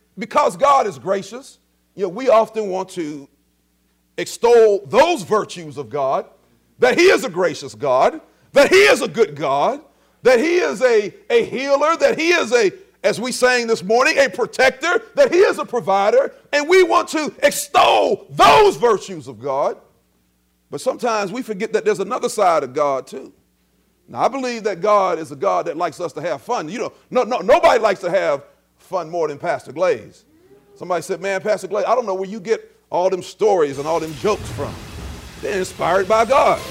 because God is gracious, we often want to extol those virtues of God, that he is a gracious God, that he is a good God, that he is a healer, that he is as we sang this morning, a protector, that he is a provider, and we want to extol those virtues of God. But sometimes we forget that there's another side of God too. Now, I believe that God is a God that likes us to have fun. Nobody likes to have fun more than Pastor Glaze. Somebody said, man, Pastor Glaze, I don't know where you get all them stories and all them jokes from. They're inspired by God.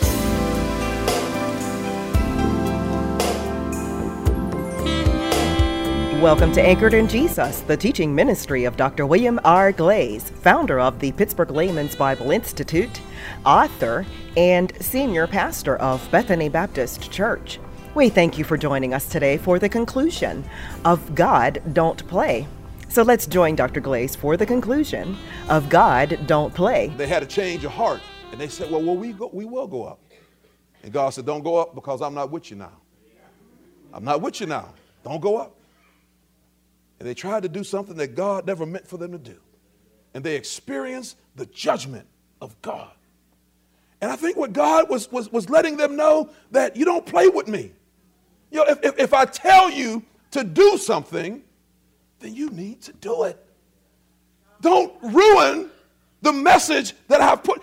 Welcome to Anchored in Jesus, the teaching ministry of Dr. William R. Glaze, founder of the Pittsburgh Layman's Bible Institute, author, and senior pastor of Bethany Baptist Church. We thank you for joining us today for the conclusion of God Don't Play. So let's join Dr. Glaze for the conclusion of God Don't Play. They had a change of heart, and they said, well, we will go up. And God said, don't go up because I'm not with you now. I'm not with you now. Don't go up. And they tried to do something that God never meant for them to do. And they experienced the judgment of God. And I think what God was letting them know, that you don't play with me. If I tell you to do something, then you need to do it. Don't ruin the message that I've put.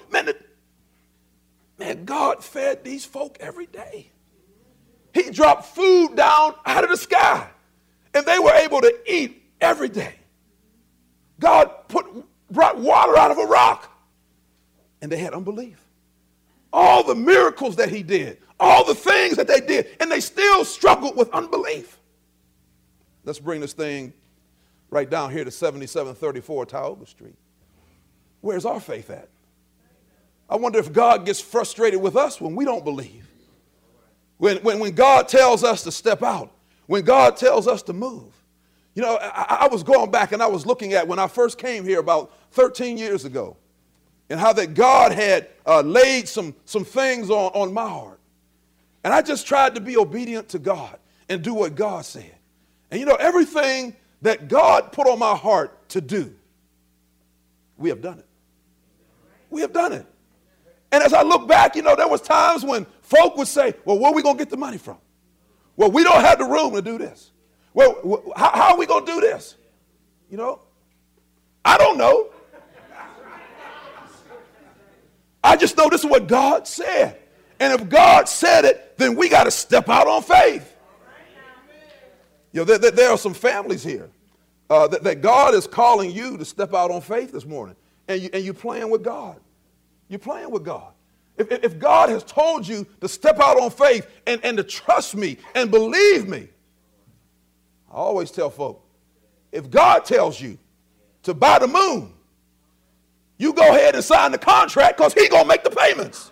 Man, God fed these folk every day. He dropped food down out of the sky, and they were able to eat every day. God brought water out of a rock, and they had unbelief. All the miracles that he did, all the things that they did, and they still struggled with unbelief. Let's bring this thing right down here to 7734 Tioga Street. Where's our faith at? I wonder if God gets frustrated with us when we don't believe. When God tells us to step out, when God tells us to move. I was going back and I was looking at when I first came here about 13 years ago, and how that God had laid some things on my heart. And I just tried to be obedient to God and do what God said. And everything that God put on my heart to do, we have done it. We have done it. And as I look back, there was times when folk would say, well, where are we going to get the money from? Well, we don't have the room to do this. Well, how are we going to do this? I don't know. I just know this is what God said. And if God said it, then we got to step out on faith. There are some families here that God is calling you to step out on faith this morning. And you're playing with God. You're playing with God. If God has told you to step out on faith and to trust me and believe me, I always tell folk, if God tells you to buy the moon, you go ahead and sign the contract because he's going to make the payments.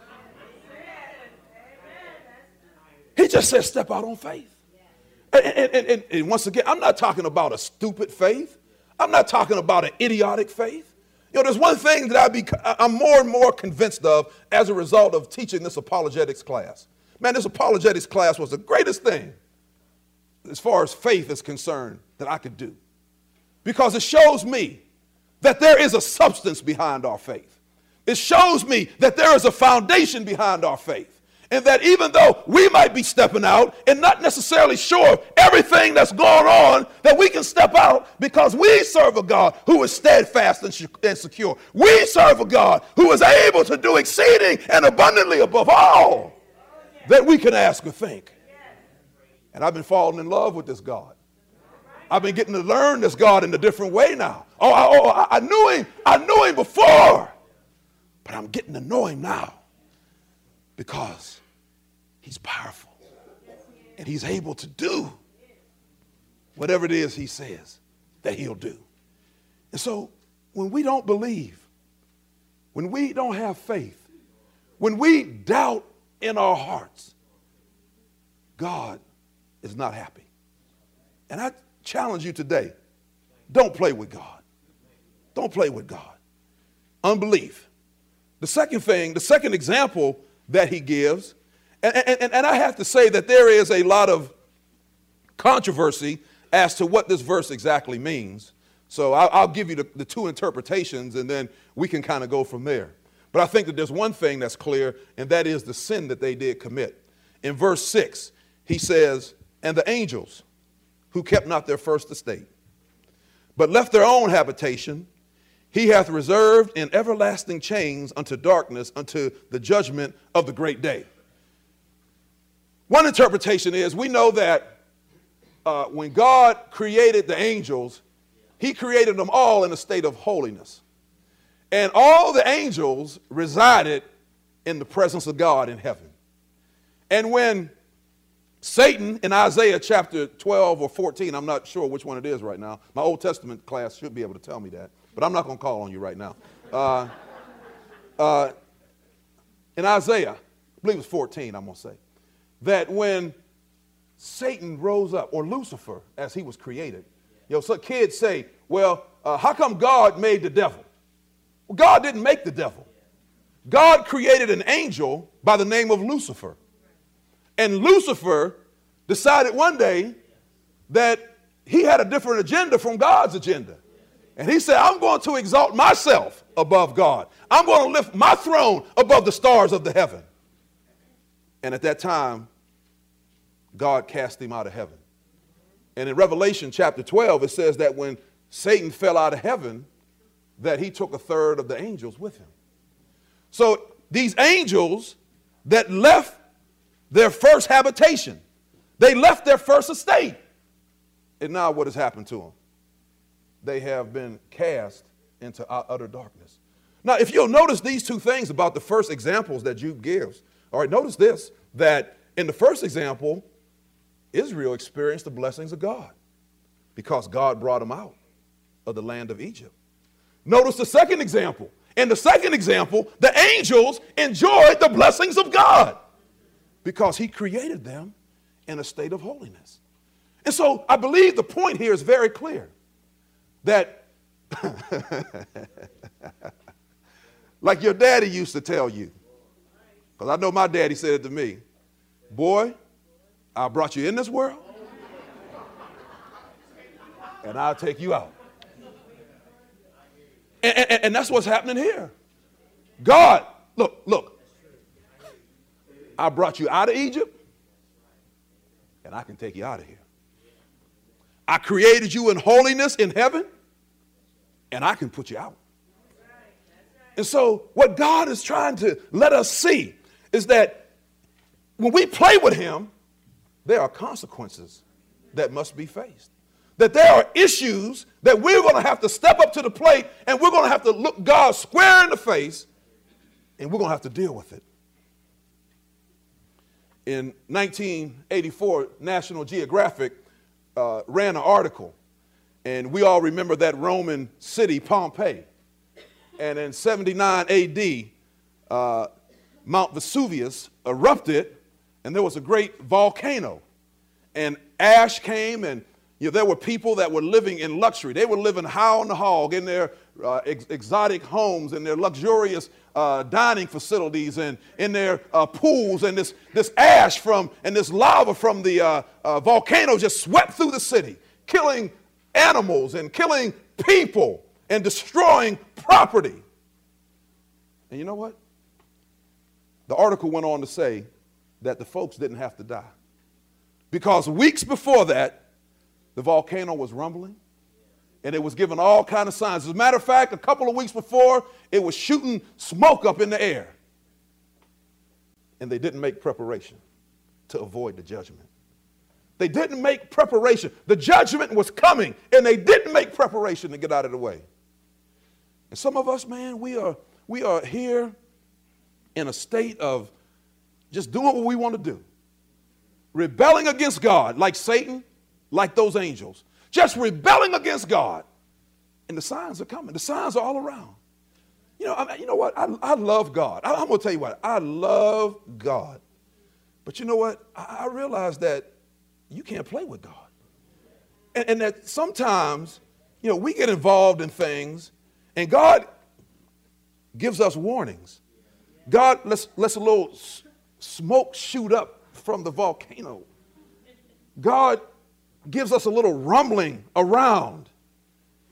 He just says step out on faith. And once again, I'm not talking about a stupid faith. I'm not talking about an idiotic faith. There's one thing that I'm more and more convinced of as a result of teaching this apologetics class. Man, this apologetics class was the greatest thing as far as faith is concerned that I could do. Because it shows me that there is a substance behind our faith. It shows me that there is a foundation behind our faith. And that even though we might be stepping out and not necessarily sure everything that's going on, that we can step out because we serve a God who is steadfast and secure. We serve a God who is able to do exceeding and abundantly above all that we can ask or think. And I've been falling in love with this God. I've been getting to learn this God in a different way now. I knew him before, but I'm getting to know him now because he's powerful and he's able to do whatever it is he says that he'll do. And so when we don't believe, when we don't have faith, when we doubt in our hearts, God is not happy. And I challenge you today, don't play with God. Don't play with God. Unbelief. The second example that he gives, and I have to say that there is a lot of controversy as to what this verse exactly means. So I'll give you the two interpretations, and then we can kind of go from there. But I think that there's one thing that's clear, and that is the sin that they did commit. In verse 6, he says, and the angels who kept not their first estate, but left their own habitation, he hath reserved in everlasting chains unto darkness, unto the judgment of the great day. One interpretation is, we know that when God created the angels, he created them all in a state of holiness. And all the angels resided in the presence of God in heaven. And when Satan, in Isaiah chapter 12 or 14, I'm not sure which one it is right now. My Old Testament class should be able to tell me that, but I'm not going to call on you right now. In Isaiah, I believe it's 14, I'm going to say, that when Satan rose up, or Lucifer, as he was created, some kids say, well, how come God made the devil? Well, God didn't make the devil. God created an angel by the name of Lucifer. And Lucifer decided one day that he had a different agenda from God's agenda. And he said, I'm going to exalt myself above God. I'm going to lift my throne above the stars of the heaven. And at that time, God cast him out of heaven. And in Revelation chapter 12, it says that when Satan fell out of heaven, that he took a third of the angels with him. So these angels that left their first habitation, they left their first estate. And now what has happened to them? They have been cast into utter darkness. Now, if you'll notice these two things about the first examples that Jude gives, all right, notice this, that in the first example, Israel experienced the blessings of God because God brought them out of the land of Egypt. Notice the second example. In the second example, the angels enjoyed the blessings of God because he created them in a state of holiness. And so I believe the point here is very clear that like your daddy used to tell you, because I know my daddy said it to me, boy, I brought you in this world and I'll take you out. And that's what's happening here. God, look, I brought you out of Egypt and I can take you out of here. I created you in holiness in heaven and I can put you out. And so what God is trying to let us see is that when we play with him, there are consequences that must be faced. That there are issues that we're going to have to step up to the plate and we're going to have to look God square in the face and we're going to have to deal with it. In 1984, National Geographic ran an article, and we all remember that Roman city, Pompeii. And in 79 AD, Mount Vesuvius erupted, and there was a great volcano. And ash came, and there were people that were living in luxury. They were living high on the hog in their exotic homes, in their luxurious dining facilities, and in their pools. And this ash and this lava from the volcano just swept through the city, killing animals and killing people and destroying property. And you know what? The article went on to say that the folks didn't have to die, because weeks before that, the volcano was rumbling, and it was giving all kinds of signs. As a matter of fact, a couple of weeks before, it was shooting smoke up in the air. And they didn't make preparation to avoid the judgment. They didn't make preparation. The judgment was coming, and they didn't make preparation to get out of the way. And some of us, man, we are here in a state of just doing what we want to do. Rebelling against God, like Satan, like those angels, just rebelling against God. And the signs are coming. The signs are all around. You know what? I love God. I'm going to tell you what. I love God. But you know what? I realize that you can't play with God. And that sometimes, we get involved in things, and God gives us warnings. God lets a little smoke shoot up from the volcano. God gives us a little rumbling around.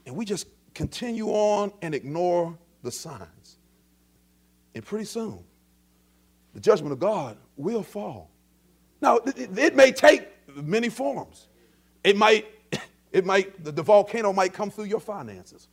And we just continue on and ignore the signs. And pretty soon, the judgment of God will fall. Now, it may take many forms. The volcano might come through your finances.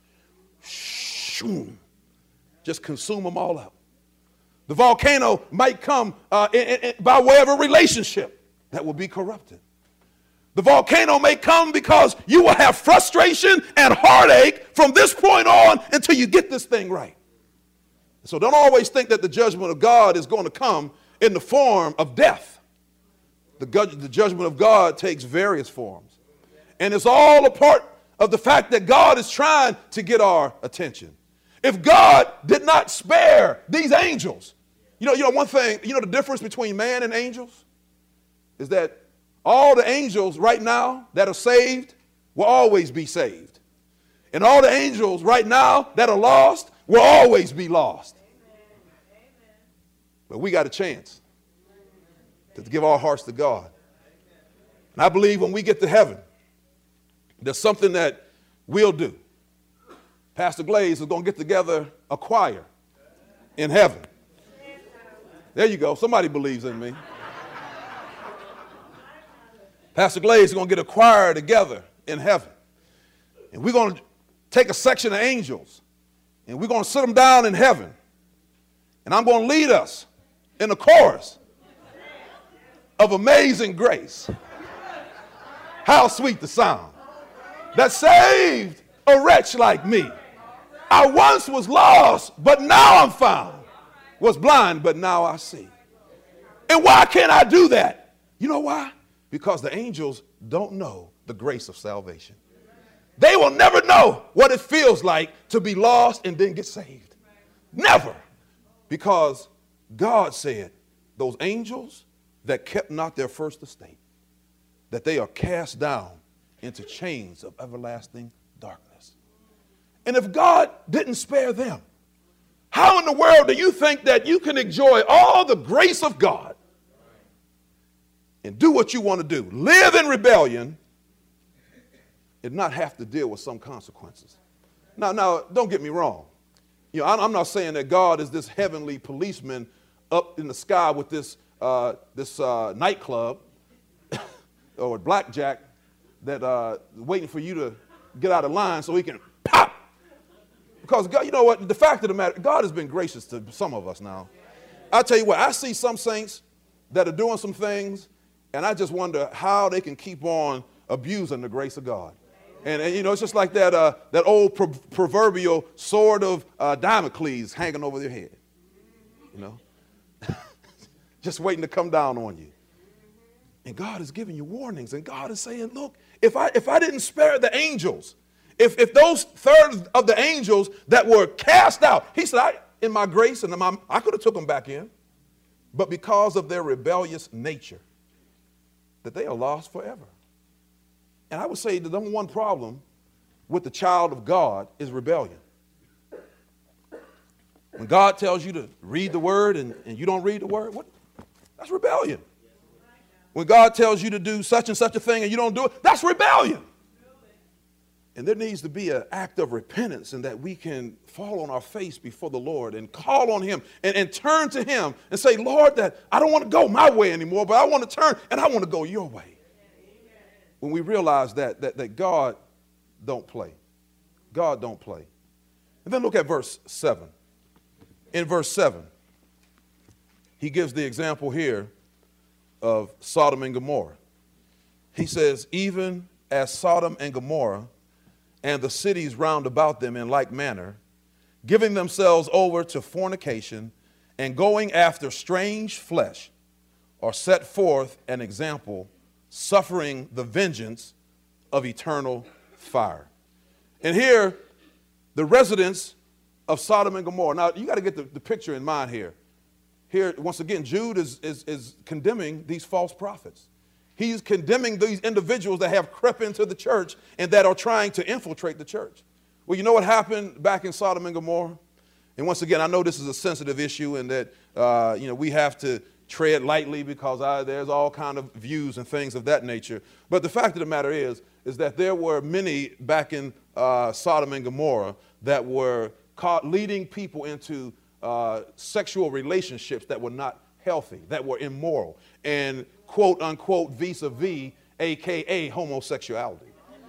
Just consume them all up. The volcano might come by way of a relationship that will be corrupted. The volcano may come because you will have frustration and heartache from this point on until you get this thing right. So don't always think that the judgment of God is going to come in the form of death. The judgment of God takes various forms. And it's all a part of the fact that God is trying to get our attention. If God did not spare these angels, you know one thing, the difference between man and angels is that all the angels right now that are saved will always be saved. And all the angels right now that are lost will always be lost. But we got a chance to give our hearts to God. And I believe when we get to heaven, there's something that we'll do. Pastor Glaze is going to get together a choir in heaven. There you go. Somebody believes in me. Pastor Glaze is going to get a choir together in heaven. And we're going to take a section of angels and we're going to sit them down in heaven. And I'm going to lead us in a chorus of Amazing Grace. How sweet the sound that saved a wretch like me. I once was lost, but now I'm found. Was blind, but now I see. And why can't I do that? You know why? Because the angels don't know the grace of salvation. They will never know what it feels like to be lost and then get saved. Never. Because God said, those angels that kept not their first estate, that they are cast down into chains of everlasting darkness. And if God didn't spare them, how in the world do you think that you can enjoy all the grace of God and do what you want to do, live in rebellion, and not have to deal with some consequences? Now, don't get me wrong. I'm not saying that God is this heavenly policeman up in the sky with this nightclub or blackjack that waiting for you to get out of line so he can pop. Because God, you know what? The fact of the matter, God has been gracious to some of us now. I tell you what, I see some saints that are doing some things, and I just wonder how they can keep on abusing the grace of God. And it's just like that old proverbial sword of Damocles hanging over their head. Just waiting to come down on you. And God is giving you warnings, and God is saying, look, if I didn't spare the angels, if those thirds of the angels that were cast out, he said, in my grace, and I could have took them back in, but because of their rebellious nature, that they are lost forever. And I would say the number one problem with the child of God is rebellion. When God tells you to read the word and you don't read the word, that's rebellion. When God tells you to do such and such a thing and you don't do it, that's rebellion. And there needs to be an act of repentance, and that we can fall on our face before the Lord and call on him and turn to him and say, Lord, that I don't want to go my way anymore, but I want to turn and I want to go your way. When we realize that God don't play. God don't play. And then look at verse 7. In verse 7, he gives the example here of Sodom and Gomorrah. He says, even as Sodom and Gomorrah and the cities round about them in like manner, giving themselves over to fornication and going after strange flesh, are set forth an example, suffering the vengeance of eternal fire. And here, the residents of Sodom and Gomorrah. Now, you got to get the picture in mind here. Here, once again, Jude is condemning these false prophets. He's condemning these individuals that have crept into the church and that are trying to infiltrate the church. Well, you know what happened back in Sodom and Gomorrah? And once again, I know this is a sensitive issue, and that we have to tread lightly because there's all kind of views and things of that nature. But the fact of the matter is that there were many back in Sodom and Gomorrah that were caught leading people into sexual relationships that were not healthy, that were immoral, and quote unquote vis-a-vis, aka homosexuality.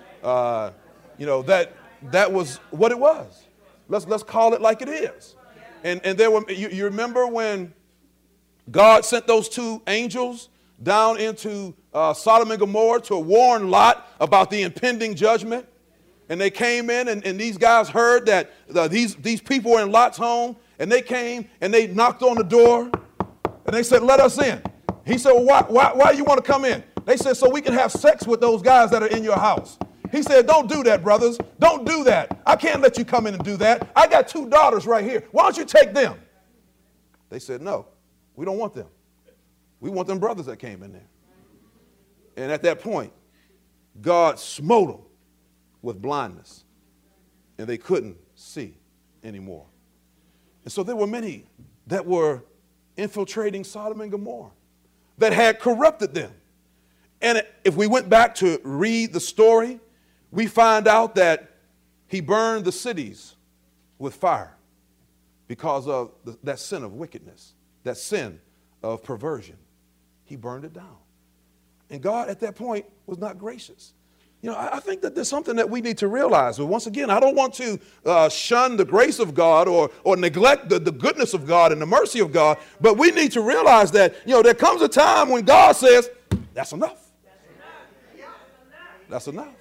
That was what it was. Let's call it like it is. And there were, you remember when God sent those two angels down into Sodom and Gomorrah to warn Lot about the impending judgment? And they came in, and these guys heard that these people were in Lot's home, and they came and they knocked on the door, and they said, "Let us in." He said, "Well, why do you want to come in?" They said, "So we can have sex with those guys that are in your house." He said, "Don't do that, brothers. Don't do that. I can't let you come in and do that. I got 2 daughters right here. Why don't you take them?" They said, "No, we don't want them. We want them brothers that came in there." And at that point, God smote them with blindness, and they couldn't see anymore. And so there were many that were infiltrating Sodom and Gomorrah that had corrupted them. And if we went back to read the story, we find out that he burned the cities with fire because of that sin of wickedness, that sin of perversion. He burned it down. And God at that point was not gracious. I think that there's something that we need to realize. But once again, I don't want to shun the grace of God or neglect the goodness of God and the mercy of God. But we need to realize that, there comes a time when God says, "That's enough. That's enough."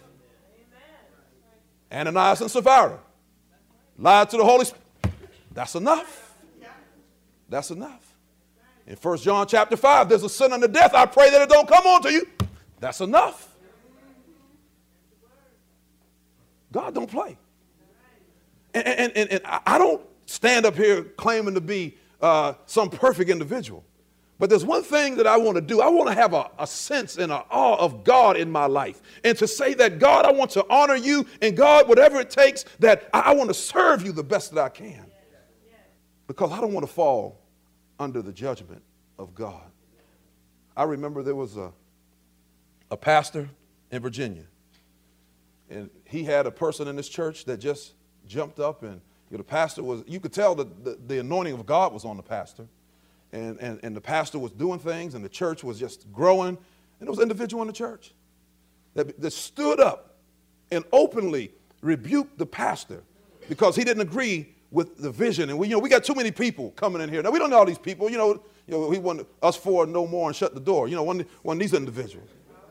Ananias and Sapphira lied to the Holy Spirit. That's enough. That's enough. In 1 John chapter 5, there's a sin unto death. I pray that it don't come on to you. That's enough. God don't play. And I don't stand up here claiming to be some perfect individual. But there's one thing that I want to do. I want to have a sense and an awe of God in my life. And to say that, God, I want to honor you. And God, whatever it takes, that I want to serve you the best that I can. Because I don't want to fall under the judgment of God. I remember there was a pastor in Virginia. And he had a person in this church that just jumped up, and the pastor was, you could tell that the anointing of God was on the pastor. And the pastor was doing things, and the church was just growing. And there was an individual in the church that stood up and openly rebuked the pastor because he didn't agree with the vision. And we got too many people coming in here. Now, we don't know all these people. He wanted us 4 no more and shut the door. One of these individuals.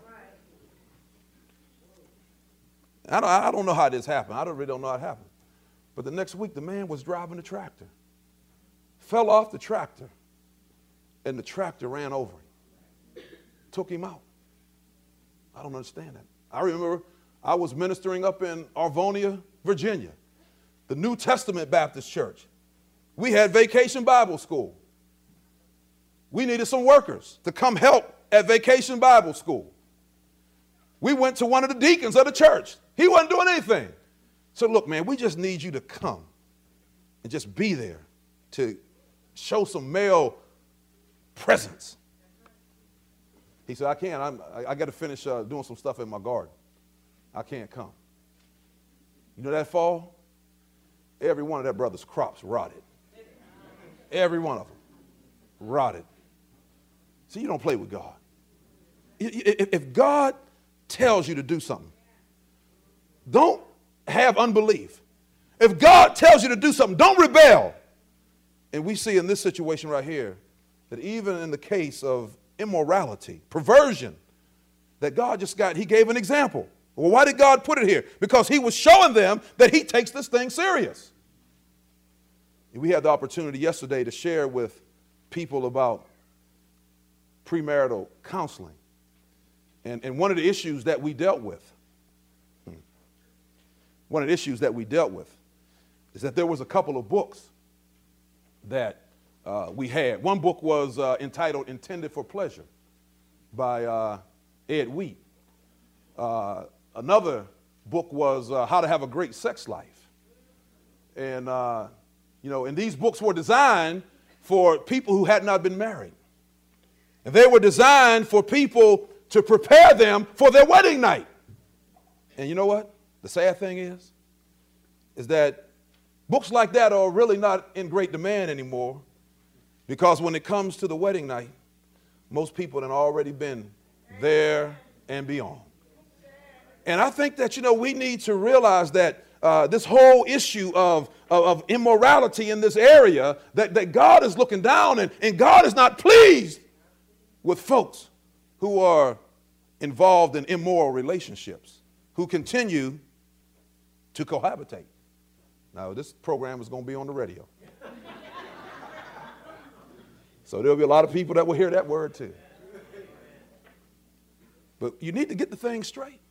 I don't know how this happened. I really don't know how it happened. But the next week, the man was driving a tractor, fell off the tractor, and the tractor ran over him, took him out. I don't understand that. I remember I was ministering up in Arvonia, Virginia, the New Testament Baptist Church. We had Vacation Bible School. We needed some workers to come help at Vacation Bible School. We went to one of the deacons of the church. He wasn't doing anything. So look, man, we just need you to come and just be there to show some male presence. He said, "I can't. I got to finish doing some stuff in my garden. I can't come." That fall, every one of that brother's crops rotted. Every one of them rotted. See, you don't play with God. If God tells you to do something, don't have unbelief. If God tells you to do something, don't rebel. And we see in this situation right here that even in the case of immorality, perversion, that God he gave an example. Well, why did God put it here? Because he was showing them that he takes this thing serious. And we had the opportunity yesterday to share with people about premarital counseling. And one of the issues that we dealt with, is that there was a couple of books that we had. One book was entitled Intended for Pleasure by Ed Wheat. Another book was How to Have a Great Sex Life. And, and these books were designed for people who had not been married. And they were designed for people to prepare them for their wedding night. And you know what? The sad thing is, is that books like that are really not in great demand anymore, because when it comes to the wedding night, most people have already been there and beyond. And I think that, we need to realize that this whole issue of immorality in this area, that God is looking down, and God is not pleased with folks who are involved in immoral relationships, who continue to cohabitate. Now, this program is going to be on the radio. So there'll be a lot of people that will hear that word too. But you need to get the thing straight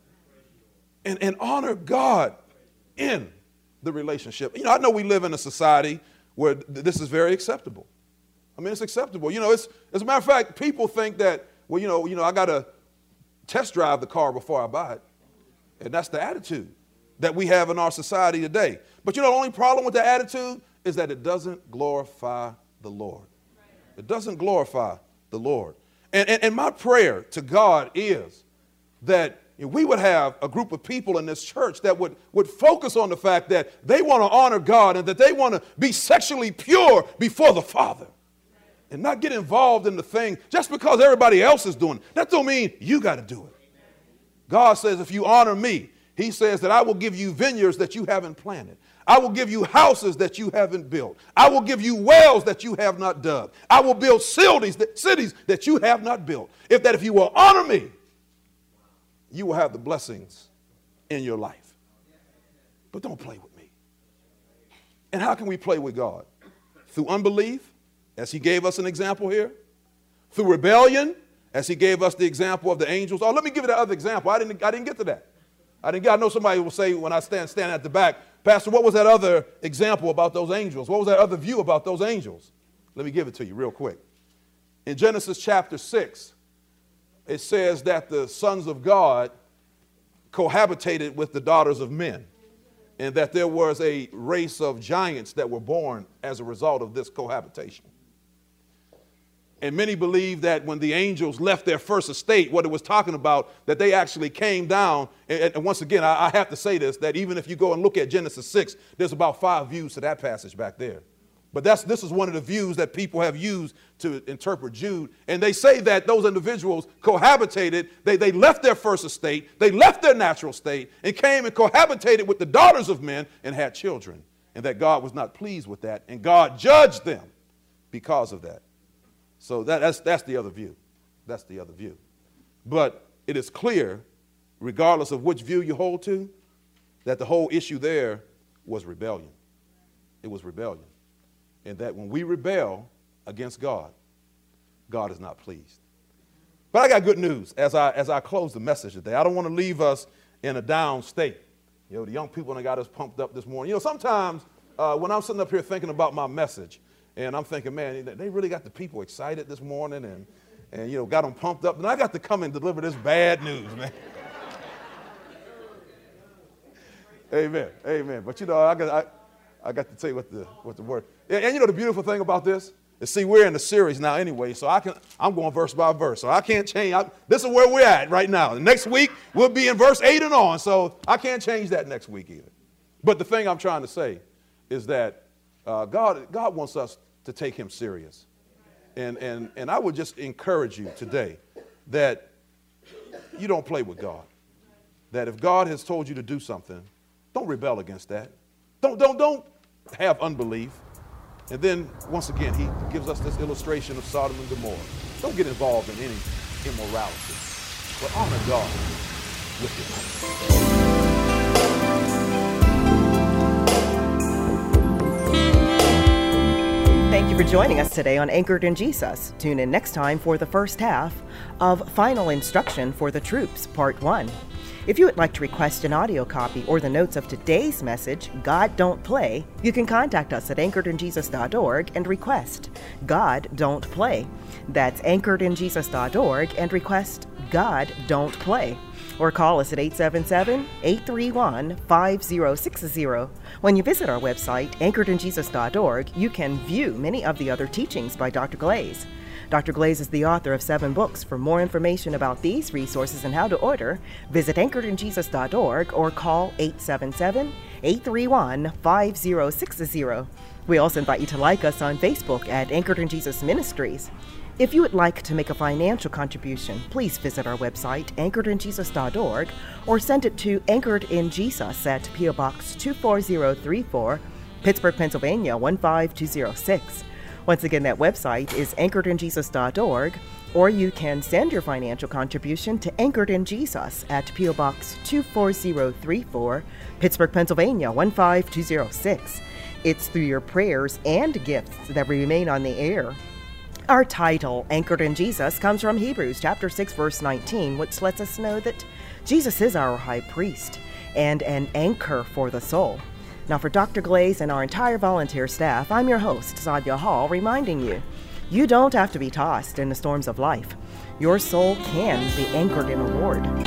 and honor God in the relationship. I know we live in a society where this is very acceptable. I mean, it's acceptable. As a matter of fact, people think that, I got to test drive the car before I buy it. And that's the attitude that we have in our society today. But the only problem with that attitude is that it doesn't glorify the Lord. It doesn't glorify the Lord. And my prayer to God is that we would have a group of people in this church that would focus on the fact that they want to honor God and that they want to be sexually pure before the Father and not get involved in the thing just because everybody else is doing it. That don't mean you got to do it. God says, if you honor me, he says that I will give you vineyards that you haven't planted. I will give you houses that you haven't built. I will give you wells that you have not dug. I will build cities that you have not built. If you will honor me, you will have the blessings in your life. But don't play with me. And how can we play with God? Through unbelief, as he gave us an example here. Through rebellion, as he gave us the example of the angels. Oh, let me give you that other example. I didn't get to that. I know somebody will say when I stand at the back, Pastor, what was that other example about those angels? What was that other view about those angels? Let me give it to you real quick. In Genesis chapter 6, it says that the sons of God cohabitated with the daughters of men, and that there was a race of giants that were born as a result of this cohabitation. And many believe that when the angels left their first estate, what it was talking about, that they actually came down. And once again, I have to say this, that even if you go and look at Genesis 6, there's about 5 views to that passage back there. But this is one of the views that people have used to interpret Jude. And they say that those individuals cohabitated. They left their first estate. They left their natural state and came and cohabitated with the daughters of men and had children. And that God was not pleased with that. And God judged them because of that. So that's the other view. That's the other view. But it is clear, regardless of which view you hold to, that the whole issue there was rebellion. It was rebellion. And that when we rebel against God, God is not pleased. But I got good news as I close the message today. I don't want to leave us in a down state. The young people that got us pumped up this morning. Sometimes when I'm sitting up here thinking about my message, and I'm thinking, man, they really got the people excited this morning and got them pumped up. And I got to come and deliver this bad news, man. Amen. Amen. But, I got to tell you what the word. And the beautiful thing about this is, see, we're in a series now anyway, so I'm going verse by verse. So I can't change. This is where we're at right now. The next week, we'll be in verse 8 and on. So I can't change that next week either. But the thing I'm trying to say is that God wants us to take him serious. And I would just encourage you today that you don't play with God. That if God has told you to do something, don't rebel against that. Don't have unbelief. And then, once again, he gives us this illustration of Sodom and Gomorrah. Don't get involved in any immorality, but honor God with your life. Thank you for joining us today on Anchored in Jesus. Tune in next time for the first half of Final Instruction for the Troops, Part 1. If you would like to request an audio copy or the notes of today's message, God Don't Play, you can contact us at anchoredinjesus.org and request God Don't Play. That's anchoredinjesus.org and request God Don't Play. Or call us at 877-831-5060. When you visit our website, anchoredinjesus.org, you can view many of the other teachings by Dr. Glaze. Dr. Glaze is the author of 7 books. For more information about these resources and how to order, visit anchoredinjesus.org or call 877-831-5060. We also invite you to like us on Facebook at Anchored in Jesus Ministries. If you would like to make a financial contribution, please visit our website, anchoredinjesus.org, or send it to Anchored in Jesus at P.O. Box 24034, Pittsburgh, Pennsylvania 15206. Once again, that website is anchoredinjesus.org, or you can send your financial contribution to Anchored in Jesus at P.O. Box 24034, Pittsburgh, Pennsylvania 15206. It's through your prayers and gifts that we remain on the air. Our title, Anchored in Jesus, comes from Hebrews chapter 6, verse 19, which lets us know that Jesus is our high priest and an anchor for the soul. Now, for Dr. Glaze and our entire volunteer staff, I'm your host, Sadia Hall, reminding you, you don't have to be tossed in the storms of life. Your soul can be anchored in the Lord.